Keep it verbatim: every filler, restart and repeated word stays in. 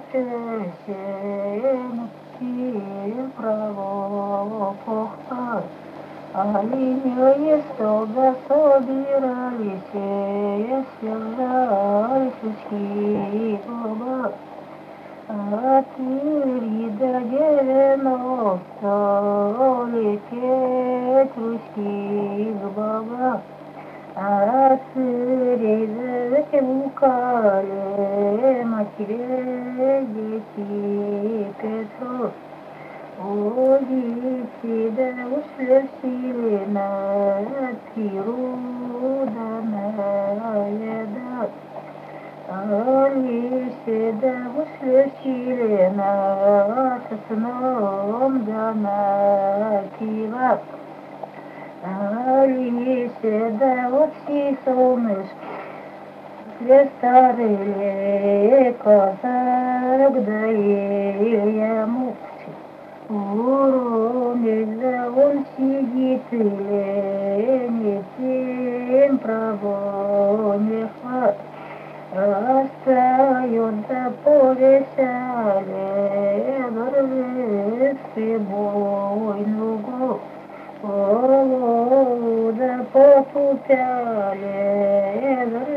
сенки право похпа. Оленёе стога собирались, съезжались узкие губа. От Ири до девяносто лететь русских баба. От Ири до Тюкале матери дети Петров. Одите да ушли в силена, природанная да. Алисе да ушли в силена, со сном да напива. Алисе да вот си солнышко, для старый казак да ему. Уронила он сидит и ленит, тем право не хват. Остается повесали, держи с собой ногу. Голода потупяли,